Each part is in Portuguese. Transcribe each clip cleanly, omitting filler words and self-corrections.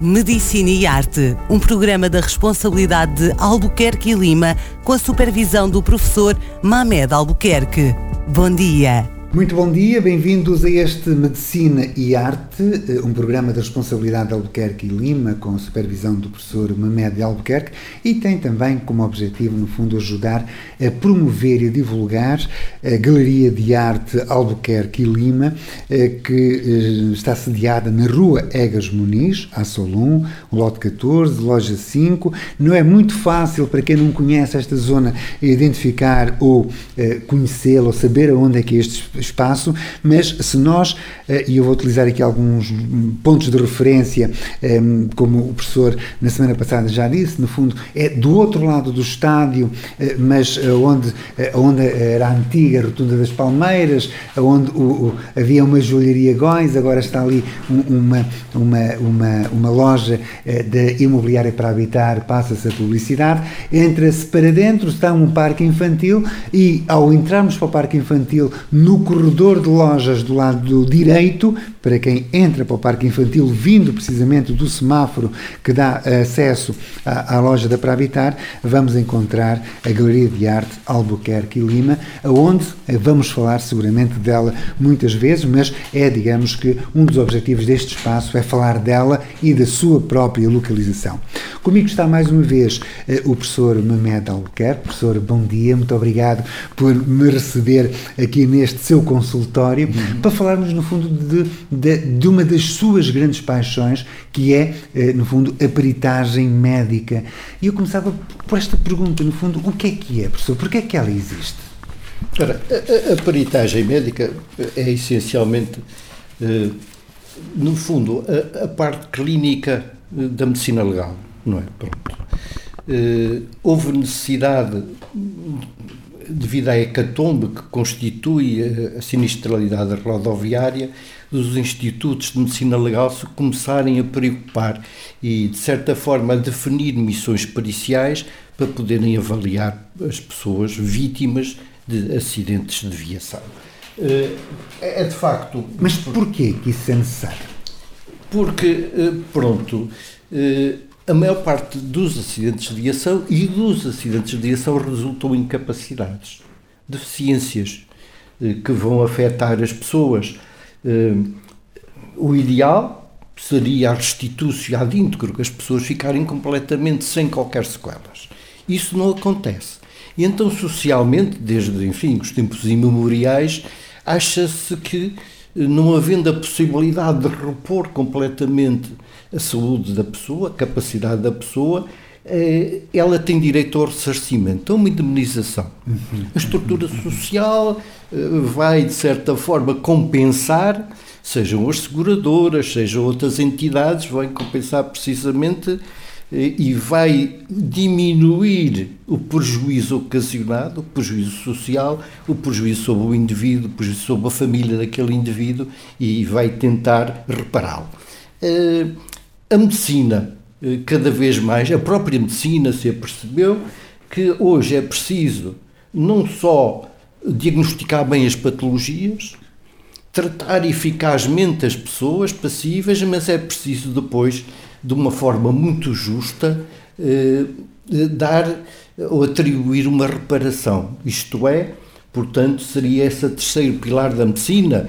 Medicina e Arte, um programa da responsabilidade de Albuquerque e Lima, com a supervisão do professor Mamed Albuquerque. Bom dia. Muito bom dia, bem-vindos a este Medicina e Arte, um programa da responsabilidade de Albuquerque e Lima, com a supervisão do professor Mamed Albuquerque, e tem também como objetivo, no fundo, ajudar a promover e a divulgar a Galeria de Arte Albuquerque e Lima, que está sediada na Rua Egas Muniz, a Solum, lote 14, loja 5. Não é muito fácil para quem não conhece esta zona identificar ou conhecê-la ou saber aonde é que é este espaço, mas se nós, e eu vou utilizar aqui alguns pontos de referência, como o professor na semana passada já disse, no fundo é do outro lado do estádio, mas onde era a antiga Rotunda das Palmeiras, onde havia uma joalharia Góis, agora está ali uma loja de imobiliária para habitar, passa-se a publicidade, entra-se para dentro, está um parque infantil e ao entrarmos para o parque infantil, no corredor de lojas do lado direito, para quem entra para o parque infantil, vindo precisamente do semáforo que dá acesso à loja da Para Habitar, vamos encontrar a Galeria de Arte Albuquerque e Lima, onde vamos falar seguramente dela muitas vezes, mas é, digamos que, um dos objetivos deste espaço é falar dela e da sua própria localização. Comigo está mais uma vez o professor Mamed Albuquerque. Professor, bom dia, muito obrigado por me receber aqui neste seu consultório, para falarmos, no fundo, de uma das suas grandes paixões, que é, no fundo, a peritagem médica. E eu começava por esta pergunta, no fundo, o que é, professor? Porquê é que ela existe? Ora, a peritagem médica é essencialmente, no fundo, a parte clínica da medicina legal, não é? Pronto. Houve necessidade, devido à hecatombe que constitui a sinistralidade rodoviária, dos institutos de medicina legal se começarem a preocupar e, de certa forma, a definir missões periciais para poderem avaliar as pessoas vítimas de acidentes de viação. É de facto... Mas porquê que isso é necessário? Porque, a maior parte dos acidentes de viação resultam em incapacidades, deficiências que vão afetar as pessoas. O ideal seria a restituição ad íntegro, que as pessoas ficarem completamente sem qualquer sequelas. Isso não acontece. E então, socialmente, desde, os tempos imemoriais, acha-se que, não havendo a possibilidade de repor completamente a saúde da pessoa, a capacidade da pessoa, ela tem direito ao ressarcimento, a uma indemnização. A estrutura social vai, de certa forma, compensar, sejam as seguradoras, sejam outras entidades, vai compensar precisamente e vai diminuir o prejuízo ocasionado, o prejuízo social, o prejuízo sobre o indivíduo, o prejuízo sobre a família daquele indivíduo e vai tentar repará-lo. A medicina, cada vez mais, a própria medicina se apercebeu que hoje é preciso não só diagnosticar bem as patologias, tratar eficazmente as pessoas passíveis, mas é preciso depois, de uma forma muito justa, dar ou atribuir uma reparação. Isto é, portanto, seria esse terceiro pilar da medicina: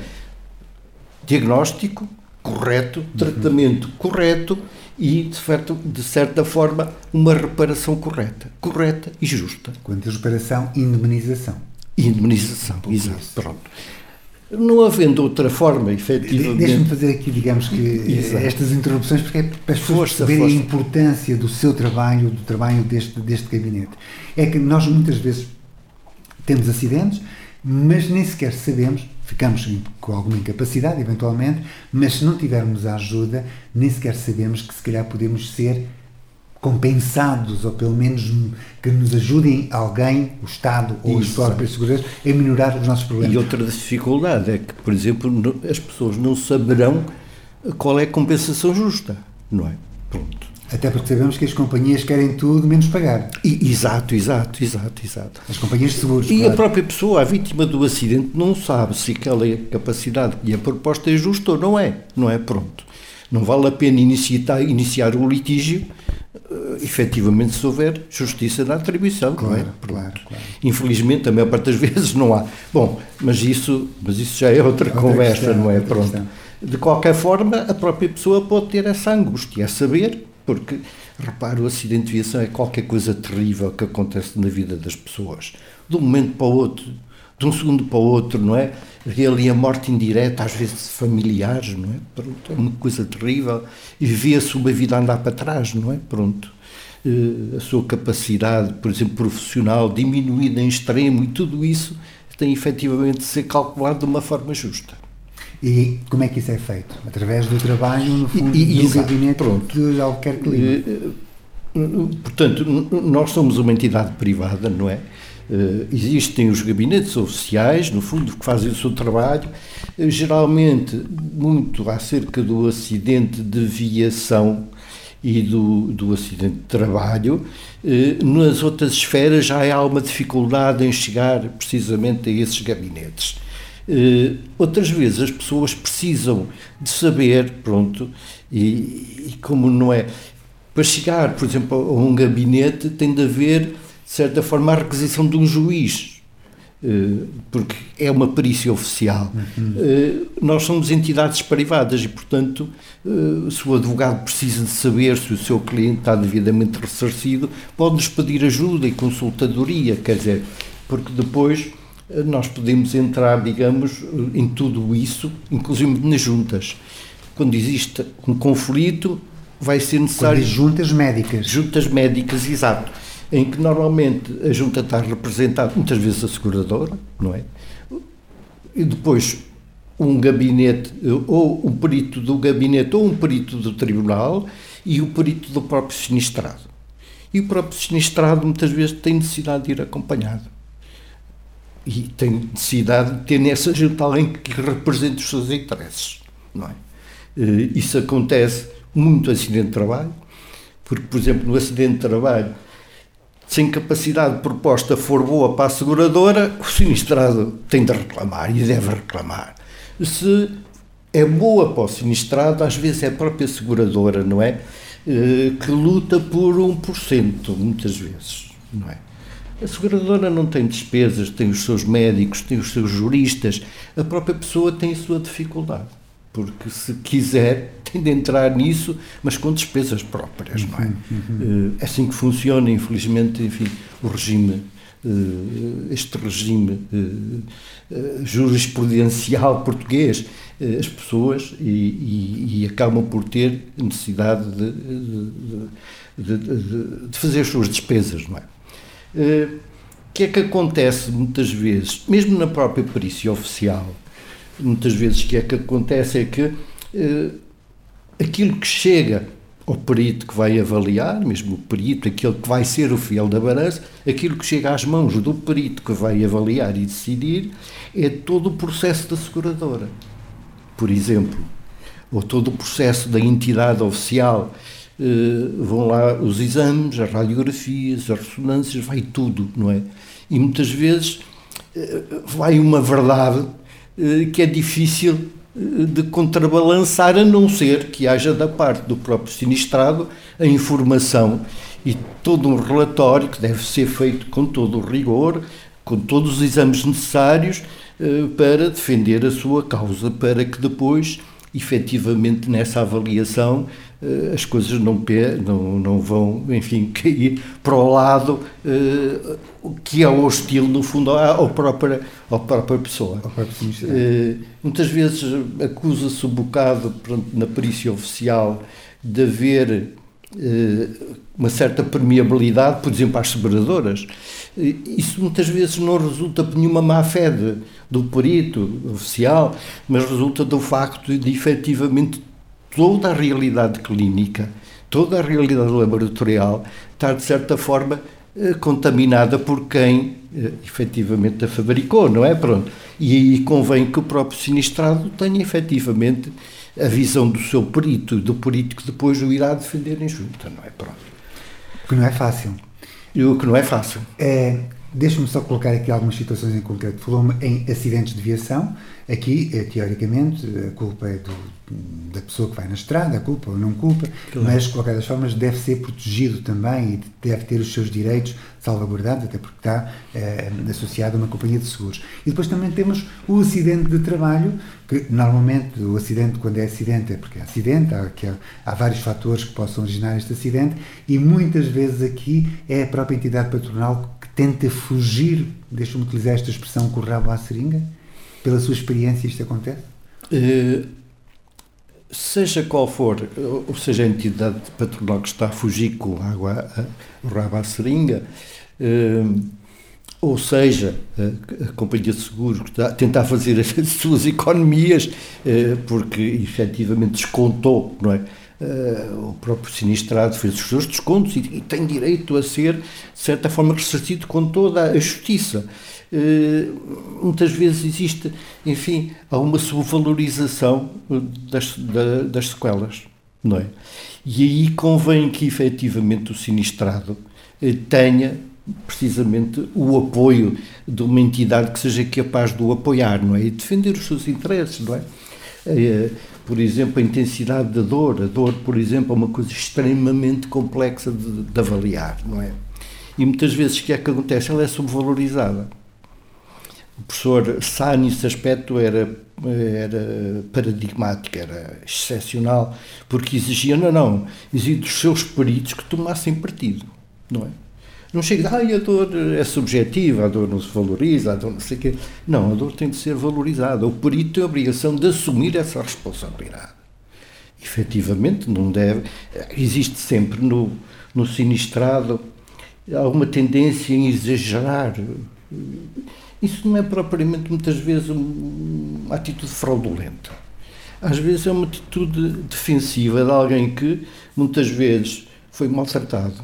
diagnóstico correto, tratamento correto e, de certa forma, uma reparação correta e justa. Quanto a reparação, indemnização. Exato, pronto. Não havendo outra forma, efetivamente... Deixe-me fazer aqui, digamos que, estas interrupções, porque é para as pessoas perceberem a importância do seu trabalho, do trabalho deste gabinete. É que nós, muitas vezes, temos acidentes, mas nem sequer sabemos, ficamos com alguma incapacidade, eventualmente, mas se não tivermos a ajuda, nem sequer sabemos que, se calhar, podemos ser compensados, ou pelo menos que nos ajudem alguém, o Estado ou as próprias seguradores, a minorar os nossos problemas. E outra dificuldade é que, por exemplo, as pessoas não saberão qual é a compensação justa, não é? Pronto. Até porque sabemos que as companhias querem tudo menos pagar. Exato. As companhias de seguros. E claro, a própria pessoa, a vítima do acidente, não sabe se aquela capacidade que lhe é proposta é justa ou não é. Não é? Pronto. Não vale a pena iniciar o litígio, efetivamente, se houver justiça na atribuição. Claro, não é? claro. Infelizmente, a maior parte das vezes não há. Bom, mas isso já é outra conversa, questão, não é? Pronto. Questão. De qualquer forma, a própria pessoa pode ter essa angústia, saber, porque, repara, o acidente de viação é qualquer coisa terrível que acontece na vida das pessoas. De um momento para o outro, de um segundo para o outro, não é? E ali a morte indireta, às vezes de familiares, não é? Pronto, é uma coisa terrível. E vê-se uma vida a andar para trás, não é? Pronto. A sua capacidade, por exemplo, profissional, diminuída em extremo, e tudo isso tem efetivamente de ser calculado de uma forma justa. E como é que isso é feito? Através do trabalho, no fundo, do gabinete de Albuquerque Lima. Portanto, nós somos uma entidade privada, não é? Existem os gabinetes oficiais, no fundo, que fazem o seu trabalho, geralmente muito acerca do acidente de viação e do acidente de trabalho. Nas outras esferas já há uma dificuldade em chegar precisamente a esses gabinetes. Outras vezes as pessoas precisam de saber, pronto, e como não é, para chegar, por exemplo, a um gabinete tem de haver, de certa forma, a requisição de um juiz, porque é uma perícia oficial. Nós somos entidades privadas e, portanto, se o advogado precisa de saber se o seu cliente está devidamente ressarcido, pode-nos pedir ajuda e consultadoria, quer dizer, porque depois nós podemos entrar, digamos, em tudo isso, inclusive nas juntas. Quando existe um conflito, vai ser necessário... Juntas médicas. Juntas médicas, exato. Em que normalmente a junta está representada, muitas vezes a seguradora, não é? E depois um gabinete, ou um perito do gabinete, ou um perito do tribunal, e o perito do próprio sinistrado. E o próprio sinistrado muitas vezes tem necessidade de ir acompanhado. E tem necessidade de ter nessa junta alguém que represente os seus interesses, não é? Isso acontece muito no acidente de trabalho, porque, por exemplo, no acidente de trabalho, se a incapacidade proposta for boa para a seguradora, o sinistrado tem de reclamar e deve reclamar. Se é boa para o sinistrado, às vezes é a própria seguradora, não é? Que luta por 1%, muitas vezes, não é? A seguradora não tem despesas, tem os seus médicos, tem os seus juristas, a própria pessoa tem a sua dificuldade, porque se quiser tem de entrar nisso, mas com despesas próprias, não é? É assim que funciona, infelizmente, enfim, o regime, este regime jurisprudencial português, as pessoas e acabam por ter necessidade de fazer as suas despesas, não é? O que é que acontece muitas vezes, mesmo na própria perícia oficial, muitas vezes o que é que acontece é que aquilo que chega ao perito que vai avaliar, mesmo o perito, aquele que vai ser o fiel da balança, aquilo que chega às mãos do perito que vai avaliar e decidir, é todo o processo da seguradora, por exemplo, ou todo o processo da entidade oficial. Vão lá os exames, as radiografias, as ressonâncias, vai tudo, não é? E muitas vezes vai uma verdade que é difícil de contrabalançar, a não ser que haja da parte do próprio sinistrado a informação e todo um relatório que deve ser feito com todo o rigor, com todos os exames necessários para defender a sua causa, para que depois, efetivamente, nessa avaliação, as coisas não vão, enfim, cair para o lado que é hostil, no fundo, à própria pessoa. Muitas vezes acusa-se um bocado, pronto, na perícia oficial de haver uma certa permeabilidade, por exemplo, às seguradoras. Isso muitas vezes não resulta por nenhuma má-fé do perito oficial, mas resulta do facto de, efetivamente, toda a realidade clínica, toda a realidade laboratorial estar, de certa forma, contaminada por quem efetivamente a fabricou, não é? Pronto. E aí convém que o próprio sinistrado tenha efetivamente a visão do seu perito, do perito que depois o irá defender em junta, não é? Pronto. O que não é fácil. O que não é fácil. Deixe-me só colocar aqui algumas situações em concreto. Falou-me em acidentes de viação, Aqui, teoricamente, a culpa é da pessoa que vai na estrada, a culpa ou não culpa, claro. Mas, de qualquer das formas, deve ser protegido também e deve ter os seus direitos salvaguardados, até porque está associado a uma companhia de seguros. E depois também temos o acidente de trabalho, que normalmente o acidente, quando é acidente, é porque é acidente, há vários fatores que possam originar este acidente, e muitas vezes aqui é a própria entidade patronal que tenta fugir, deixa-me utilizar esta expressão, com o rabo à seringa. Pela sua experiência, isto acontece? Seja qual for, ou seja, a entidade patronal que está a fugir com o rabo à seringa, ou seja, a companhia de seguros que está a tentar fazer as suas economias, porque efetivamente descontou, não é? O próprio sinistrado fez os seus descontos e tem direito a ser, de certa forma, ressarcido com toda a justiça. Muitas vezes existe, enfim, alguma subvalorização das sequelas, não é? E aí convém que, efetivamente, o sinistrado tenha, precisamente, o apoio de uma entidade que seja capaz de o apoiar, não é? E defender os seus interesses, não é? Por exemplo, a intensidade da dor. A dor, por exemplo, é uma coisa extremamente complexa de avaliar, não é? E muitas vezes o que é que acontece? Ela é subvalorizada. O professor Sá, nesse aspecto, era paradigmático, era excepcional, porque exigia, exigia dos seus peritos que tomassem partido, não é? Não chega a dor é subjetiva, a dor não se valoriza, a dor não sei o quê. Não, a dor tem de ser valorizada. O perito tem a obrigação de assumir essa responsabilidade. Efetivamente, não deve... Existe sempre no sinistrado alguma tendência em exagerar. Isso não é propriamente, muitas vezes, uma atitude fraudulenta. Às vezes é uma atitude defensiva de alguém que, muitas vezes, foi maltratado,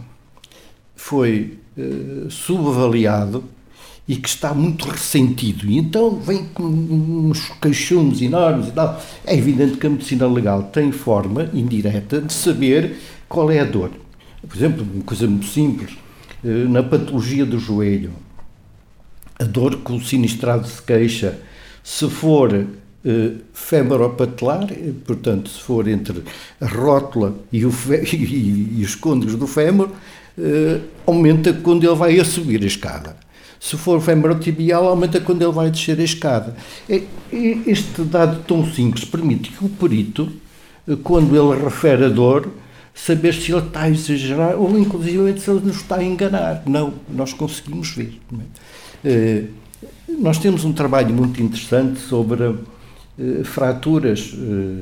foi subavaliado e que está muito ressentido. E então vem com uns queixumes enormes e tal. É evidente que a medicina legal tem forma indireta de saber qual é a dor. Por exemplo, uma coisa muito simples, na patologia do joelho, a dor que o sinistrado se queixa, se for femoropatelar, portanto, se for entre a rótula e os côndilos do fémur, aumenta quando ele vai a subir a escada. Se for femorotibial, aumenta quando ele vai descer a escada. Este dado tão simples permite que o perito, quando ele refere a dor, saber se ele está a exagerar ou, inclusive, se ele nos está a enganar. Não, nós conseguimos ver. Não é? Nós temos um trabalho muito interessante sobre fraturas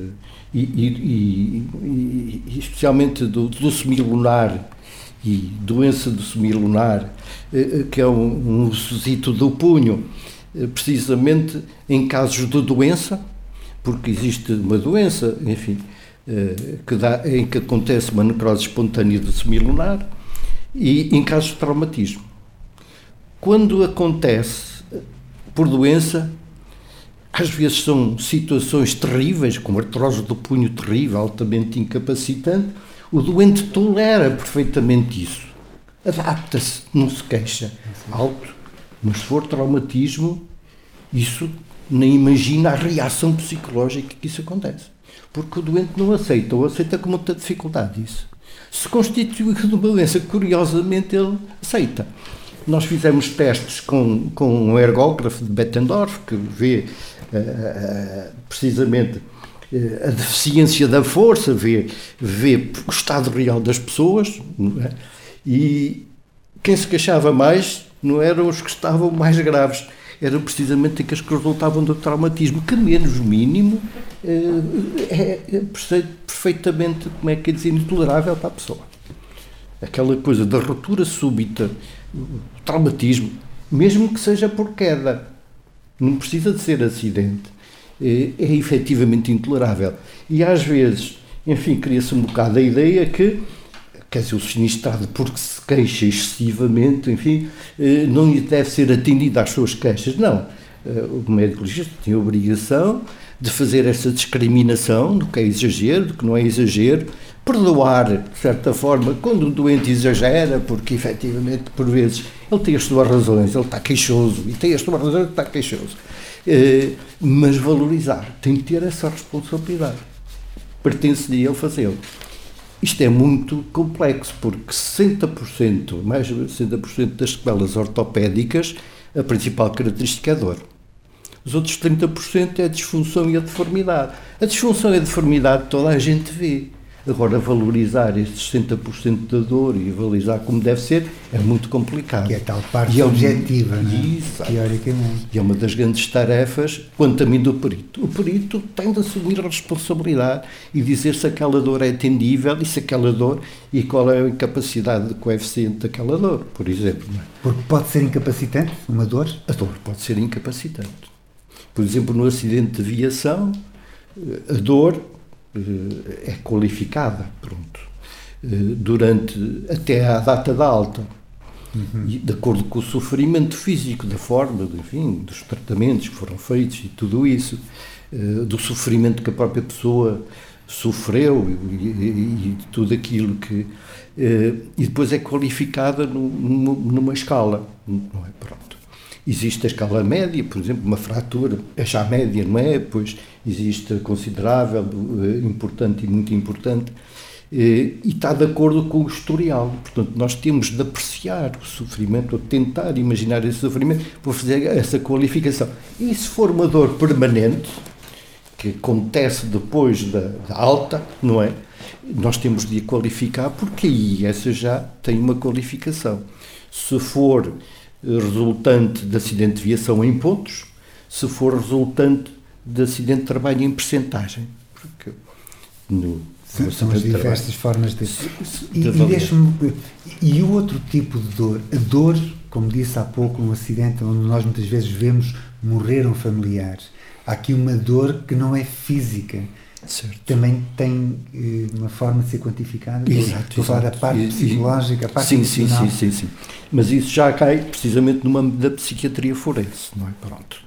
e especialmente do semilunar e doença do semilunar, que é um ossito do punho, precisamente em casos de doença, porque existe uma doença, enfim, em que acontece uma necrose espontânea do semilunar, e em casos de traumatismo. Quando acontece por doença, às vezes são situações terríveis, como artrose do punho terrível, altamente incapacitante. O doente tolera perfeitamente isso, adapta-se, não se queixa, alto, mas se for traumatismo, isso nem imagina a reação psicológica que isso acontece, porque o doente não aceita, ou aceita com muita dificuldade isso. Se constitui uma doença, curiosamente ele aceita. Nós fizemos testes com um ergógrafo de Bettendorf, que vê precisamente a deficiência da força, vê o estado real das pessoas, não é? E quem se queixava mais não eram os que estavam mais graves, eram precisamente aqueles que resultavam do traumatismo, que menos mínimo é perfeitamente, como é que é dizer, intolerável para a pessoa. Aquela coisa da ruptura súbita, o traumatismo, mesmo que seja por queda, não precisa de ser acidente, é efetivamente intolerável. E às vezes, enfim, cria-se um bocado a ideia que, quer dizer, o sinistrado, porque se queixa excessivamente, enfim, não deve ser atendido às suas queixas. Não. O médico legista tem a obrigação de fazer essa discriminação do que é exagero, do que não é exagero, perdoar, de certa forma, quando um doente exagera, porque efetivamente, por vezes, ele tem as suas razões, ele está queixoso, e tem as suas razões, ele está queixoso. Mas valorizar, tem que ter essa responsabilidade. Pertence-lhe ele fazê-lo. Isto é muito complexo, porque 60%, mais de 60% das sequelas ortopédicas, a principal característica é a dor. Os outros 30% é a disfunção e a deformidade. A disfunção e a deformidade toda a gente vê. Agora, valorizar estes 60% da dor e valorizar como deve ser é muito complicado. Que é tal parte subjetiva, não é? Exato. Teoricamente. E é uma das grandes tarefas, quanto a mim, do perito. O perito tem de assumir a responsabilidade e dizer se aquela dor é atendível e se aquela dor e qual é a incapacidade de coeficiente daquela dor, por exemplo. Não é? Porque pode ser incapacitante, uma dor? A dor pode ser incapacitante. Por exemplo, no acidente de viação, a dor é qualificada, pronto, durante até à data da alta, e de acordo com o sofrimento físico, da forma, enfim, dos tratamentos que foram feitos e tudo isso, do sofrimento que a própria pessoa sofreu e tudo aquilo que... e depois é qualificada numa escala, não é? Pronto. Existe a escala média, por exemplo, uma fratura, é já média, não é? Pois existe a considerável, importante e muito importante, e está de acordo com o historial. Portanto, nós temos de apreciar o sofrimento, ou tentar imaginar esse sofrimento, para fazer essa qualificação. E se for uma dor permanente, que acontece depois da alta, não é? Nós temos de a qualificar, porque aí essa já tem uma qualificação. Se for resultante de acidente de viação em pontos, se for resultante de acidente de trabalho em percentagem. Porque são as diversas formas de... E o outro tipo de dor? A dor, como disse há pouco, um acidente onde nós muitas vezes vemos morrer um familiar. Há aqui uma dor que não é física. Certo. Também tem uma forma de ser quantificada. Exato. Estou a falar da parte psicológica, a parte emocional. Sim. Mas isso já cai precisamente no âmbito da psiquiatria forense, não é? Pronto.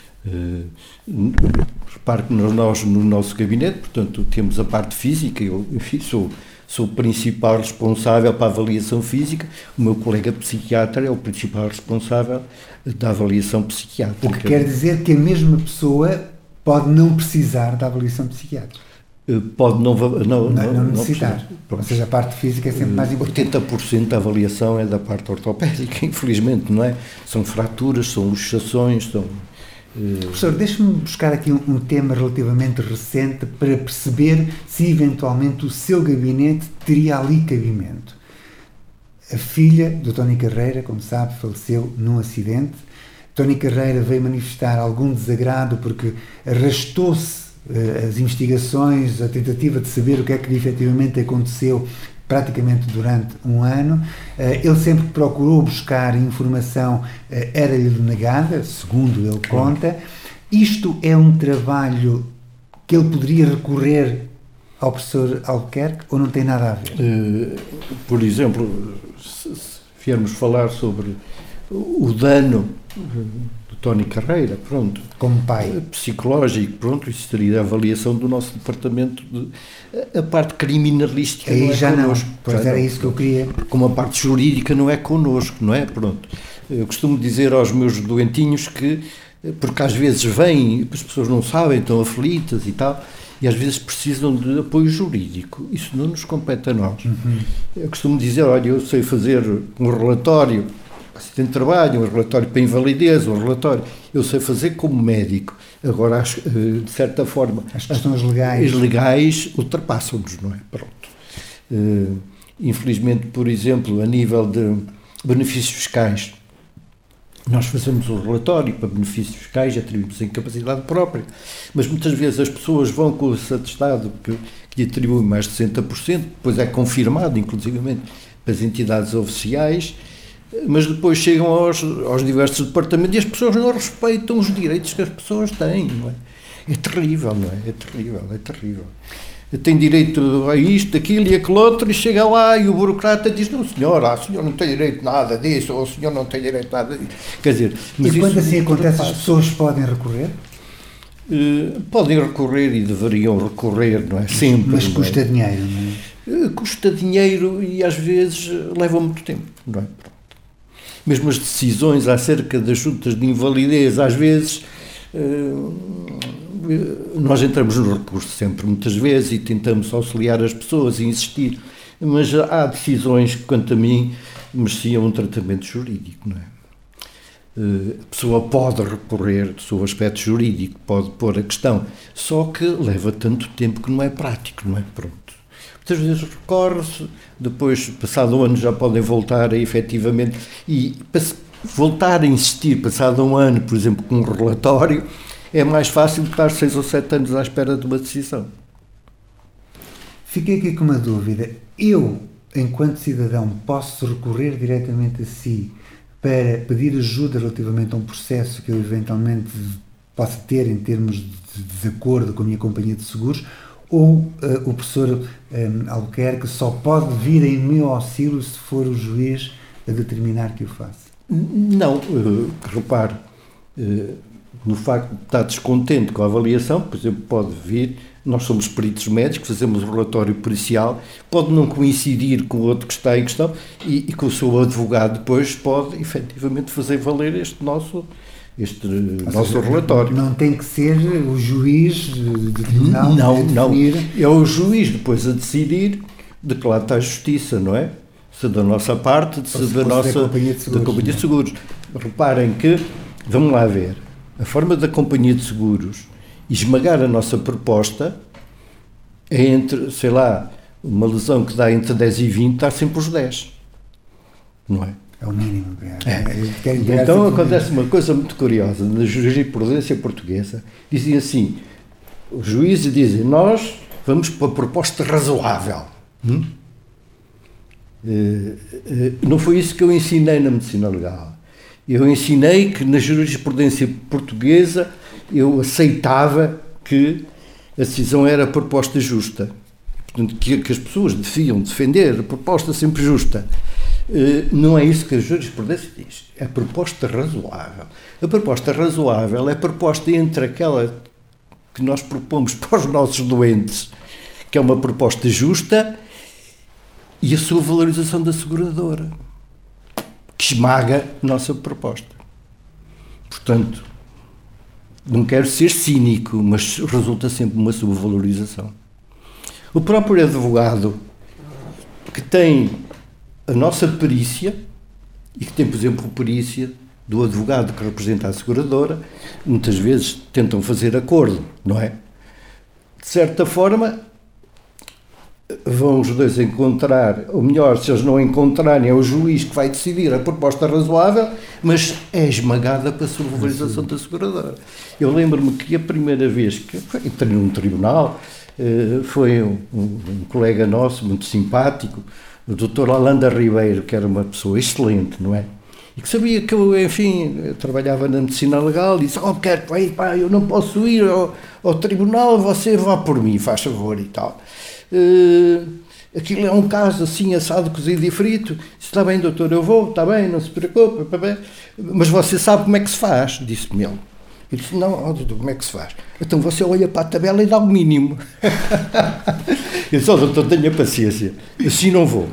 Repare que nós, no nosso gabinete, portanto, temos a parte física, eu enfim, sou o principal responsável para a avaliação física, o meu colega psiquiatra é o principal responsável da avaliação psiquiátrica. O que quer dizer que a mesma pessoa pode não precisar da avaliação psiquiátrica. Pode não necessitar. Ou seja, a parte física é sempre mais importante. 80% da avaliação é da parte ortopédica, infelizmente, não é? São fraturas, são luxações, são... Professor, deixe-me buscar aqui um tema relativamente recente para perceber se eventualmente o seu gabinete teria ali cabimento. A filha do Tony Carreira, como sabe, faleceu num acidente. Tony Carreira veio manifestar algum desagrado porque arrastou-se as investigações, a tentativa de saber o que é que efetivamente aconteceu praticamente durante um ano. Ele sempre que procurou buscar informação era-lhe negada, segundo ele conta. Isto é um trabalho que ele poderia recorrer ao professor Albuquerque ou não tem nada a ver? Por exemplo, se viermos falar sobre o dano do Tony Carreira, pronto, como pai psicológico, pronto, isso seria a avaliação do nosso departamento a parte criminalística aí não é já connosco, não, pois era isso que eu queria. Como a parte jurídica não é connosco, não é? Pronto. Eu costumo dizer aos meus doentinhos que, porque às vezes vêm, as pessoas não sabem, estão aflitas e tal, e às vezes precisam de apoio jurídico. Isso não nos compete a nós. Eu costumo dizer, olha, eu sei fazer um relatório acidente de trabalho, um relatório para invalidez, um relatório, eu sei fazer como médico. Agora, de certa forma, as questões legais ultrapassam-nos, não é? Pronto. Infelizmente, por exemplo, a nível de benefícios fiscais, nós fazemos um relatório para benefícios fiscais, atribuímos a incapacidade própria, mas muitas vezes as pessoas vão com esse atestado que atribui mais de 60%, depois é confirmado, inclusivamente, pelas entidades oficiais, mas depois chegam aos diversos departamentos e as pessoas não respeitam os direitos que as pessoas têm, não é? É terrível, não é? É terrível. Tem direito a isto, aquilo e aquele outro, e chega lá e o burocrata diz, não senhor, o senhor não tem direito a nada disso, ou o senhor não tem direito a nada disso. Quer dizer, mas e quando assim acontece, as pessoas podem recorrer? Podem recorrer e deveriam recorrer, não é? Sempre. Mas custa dinheiro, não é? Custa dinheiro e às vezes leva muito tempo, não é? Mesmo as decisões acerca das juntas de invalidez, às vezes nós entramos no recurso sempre, muitas vezes, e tentamos auxiliar as pessoas e insistir, mas há decisões que, quanto a mim, mereciam um tratamento jurídico, não é? A pessoa pode recorrer do seu aspecto jurídico, pode pôr a questão, só que leva tanto tempo que não é prático, não é? Pronto. Muitas vezes recorre-se, depois, passado um ano, já podem voltar a efetivamente, e voltar a insistir, passado um ano, por exemplo, com um relatório, é mais fácil de estar 6 ou 7 anos à espera de uma decisão. Fiquei aqui com uma dúvida. Eu, enquanto cidadão, posso recorrer diretamente a si para pedir ajuda relativamente a um processo que eu eventualmente possa ter em termos de desacordo com a minha companhia de seguros, ou o professor Albuquerque só pode vir em meu auxílio se for o juiz a determinar que o faça? Não, repare, no facto de estar descontente com a avaliação, por exemplo, pode vir, nós somos peritos médicos, fazemos um relatório pericial, pode não coincidir com o outro que está em questão e com o seu advogado depois pode efetivamente fazer valer este nosso relatório. Não tem que ser o juiz de tribunal não. É o juiz depois a decidir de que lá está a justiça, não é? Se da nossa parte, se da nossa companhia de seguros. Reparem que, vamos lá ver, a forma da companhia de seguros esmagar a nossa proposta é entre, sei lá, uma lesão que dá entre 10 e 20, está sempre os 10, não é? É o mínimo. Então acontece uma coisa muito curiosa na jurisprudência portuguesa. Dizem assim, os juízes dizem, nós vamos para a proposta razoável. Não foi isso que eu ensinei na medicina legal. Eu ensinei que na jurisprudência portuguesa eu aceitava que a decisão era a proposta justa. Portanto, que as pessoas deviam defender a proposta sempre justa. Não é isso que a jurisprudência diz. É a proposta razoável. A proposta razoável é a proposta entre aquela que nós propomos para os nossos doentes, que é uma proposta justa, e a sua valorização da seguradora, que esmaga a nossa proposta. Portanto, não quero ser cínico, mas resulta sempre uma subvalorização. O próprio advogado que tem a nossa perícia, e que tem, por exemplo, a perícia do advogado que representa a seguradora, muitas vezes tentam fazer acordo, não é? De certa forma, vão os dois encontrar, ou melhor, se eles não encontrarem, é o juiz que vai decidir a proposta razoável, mas é esmagada pela subvalorização da seguradora. Eu lembro-me que a primeira vez que entrei num tribunal, foi um colega nosso, muito simpático, o Dr. Holanda Ribeiro, que era uma pessoa excelente, não é? E que sabia que eu, enfim, eu trabalhava na medicina legal, e disse, eu não posso ir ao tribunal, você vá por mim, faz favor, e tal. Aquilo é um caso assim, assado, cozido e frito. Disse, está bem, doutor, eu vou, está bem, não se preocupe, mas você sabe como é que se faz, disse-me ele. Eu disse, não, doutor, como é que se faz? Então você olha para a tabela e dá o mínimo. Eu disse, doutor, tenha paciência, assim não vou,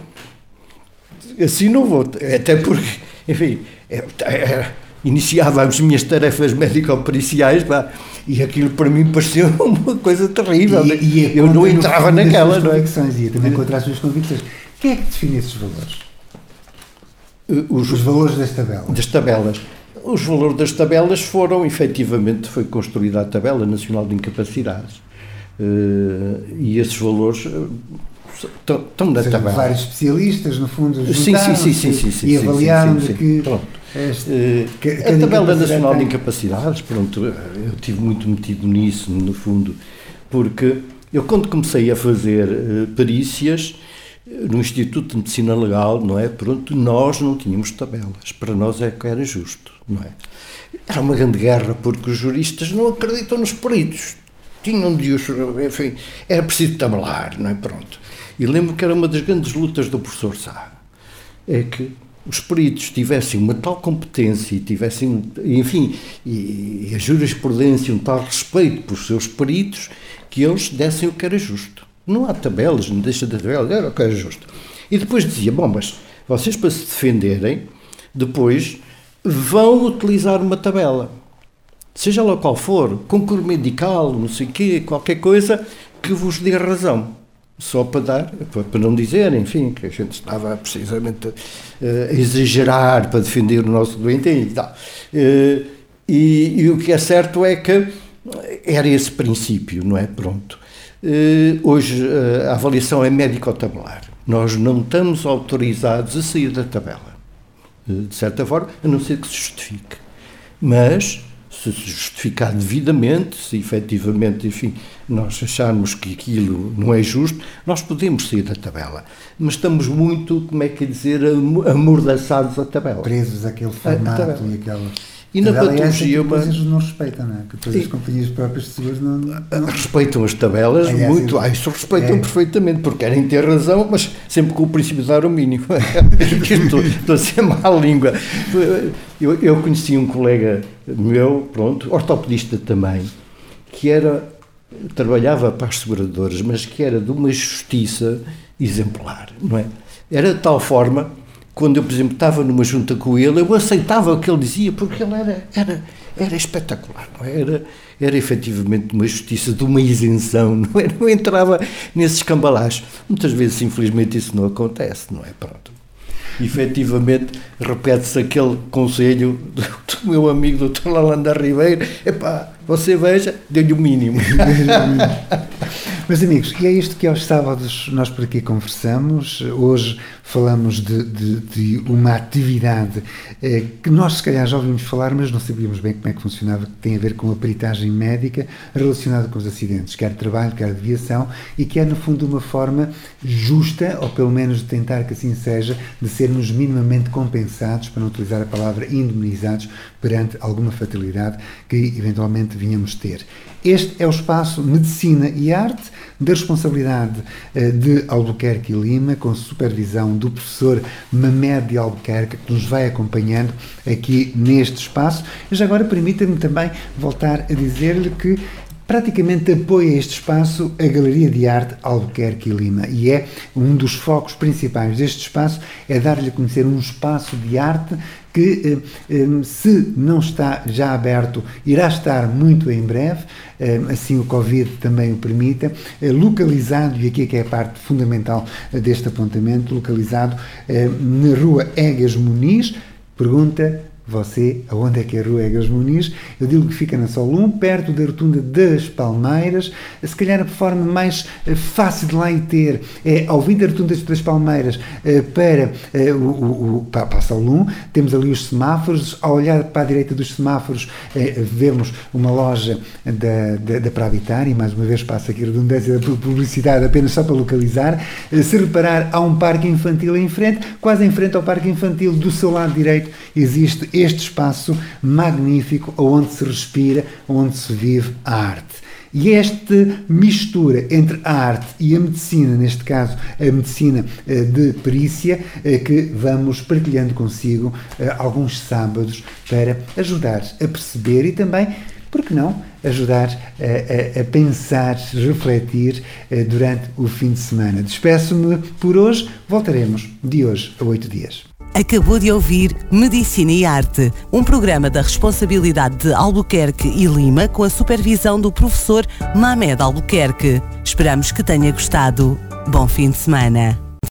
até porque, enfim, iniciava as minhas tarefas médico-periciais, e aquilo para mim parecia uma coisa terrível. Eu não entrava naquela, não é? E também contra as suas convicções. Quem é que define esses valores? Os valores das tabelas? Das tabelas. Os valores das tabelas foram, efetivamente, foi construída a Tabela Nacional de Incapacidades. E esses valores estão na tabela. Vários especialistas, no fundo, juntaram-se e avaliaram que... A Tabela Nacional de Incapacidades, pronto, eu estive muito metido nisso, no fundo, porque eu, quando comecei a fazer perícias no Instituto de Medicina Legal, não é? Pronto, nós não tínhamos tabelas, para nós é que era justo, não é? Era uma grande guerra, porque os juristas não acreditam nos peritos, tinham de os, enfim, era preciso tabelar, não é? Pronto. E lembro que era uma das grandes lutas do professor Sá, é que os peritos tivessem uma tal competência e tivessem, enfim, e a jurisprudência um tal respeito pelos seus peritos, que eles dessem o que era justo. Não há tabelas, não deixa de tabelas, era o que era justo. E depois dizia, bom, mas vocês para se defenderem, depois vão utilizar uma tabela. seja lá qual for, concurso medical, não sei o quê, qualquer coisa que vos dê razão. Só para não dizer, enfim, que a gente estava precisamente a exagerar para defender o nosso doente e tal. E o que é certo é que era esse princípio, não é? Pronto. Hoje a avaliação é médico-tabular. Nós não estamos autorizados a sair da tabela, de certa forma, a não ser que se justifique. Mas, se justificar devidamente, se efetivamente, enfim, nós acharmos que aquilo não é justo, nós podemos sair da tabela. Mas estamos muito, como é que é dizer, amordaçados à tabela. Presos àquele formato e aquela... E na patologia... Mas eles não respeitam, não é? Que depois as companhias próprias de seguros não... Respeitam as tabelas muito. Isso respeitam perfeitamente, porque querem ter razão, mas sempre com o princípio de dar o mínimo. Estou a ser má língua. Eu conheci um colega meu, pronto, ortopedista também, que trabalhava para as seguradoras, mas que era de uma justiça exemplar, não é? Era de tal forma... Quando eu, por exemplo, estava numa junta com ele, eu aceitava o que ele dizia, porque ele era espetacular, não é? Era efetivamente uma justiça de uma isenção, não entrava nesses cambalachos. Muitas vezes, infelizmente, isso não acontece, não é? Pronto. Efetivamente, repete-se aquele conselho do meu amigo Dr. Lalanda Ribeiro: epá, você veja, dê-lhe o mínimo. Meus amigos, e é isto que aos sábados nós por aqui conversamos. Hoje falamos de uma atividade que nós se calhar já ouvimos falar, mas não sabíamos bem como é que funcionava, que tem a ver com a peritagem médica relacionada com os acidentes, quer de trabalho, quer de viação, e que é no fundo uma forma justa, ou pelo menos de tentar que assim seja, de sermos minimamente compensados, para não utilizar a palavra indemnizados, perante alguma fatalidade que eventualmente vinhamos ter. Este é o espaço Medicina e Arte, da responsabilidade de Albuquerque e Lima, com supervisão do professor Mamed de Albuquerque, que nos vai acompanhando aqui neste espaço. E já agora permita-me também voltar a dizer-lhe que praticamente apoia este espaço a Galeria de Arte Albuquerque e Lima, e é um dos focos principais deste espaço, é dar-lhe a conhecer um espaço de arte que, se não está já aberto, irá estar muito em breve, assim o Covid também o permita, localizado, e aqui é que é a parte fundamental deste apontamento, localizado na Rua Egas Muniz. Pergunta você, aonde é que é a Rua Egas Muniz? Eu digo que fica na Sol 1, perto da Rotunda das Palmeiras. Se calhar a forma mais fácil de lá ir ter é ao vir da Rotunda das Palmeiras para a Sol 1. Temos ali os semáforos. Ao olhar para a direita dos semáforos, vemos uma loja da Para Habitar, e mais uma vez passo aqui a redundância da publicidade apenas só para localizar. Se reparar, há um parque infantil em frente, quase em frente ao parque infantil, do seu lado direito, existe este espaço magnífico onde se respira, onde se vive a arte. E esta mistura entre a arte e a medicina, neste caso a medicina de perícia, que vamos partilhando consigo alguns sábados para ajudar a perceber e também, por que não, ajudar a pensar, refletir durante o fim de semana. Despeço-me por hoje, voltaremos de hoje a 8 dias. Acabou de ouvir Medicina e Arte, um programa da responsabilidade de Albuquerque e Lima, com a supervisão do professor Mamed Albuquerque. Esperamos que tenha gostado. Bom fim de semana.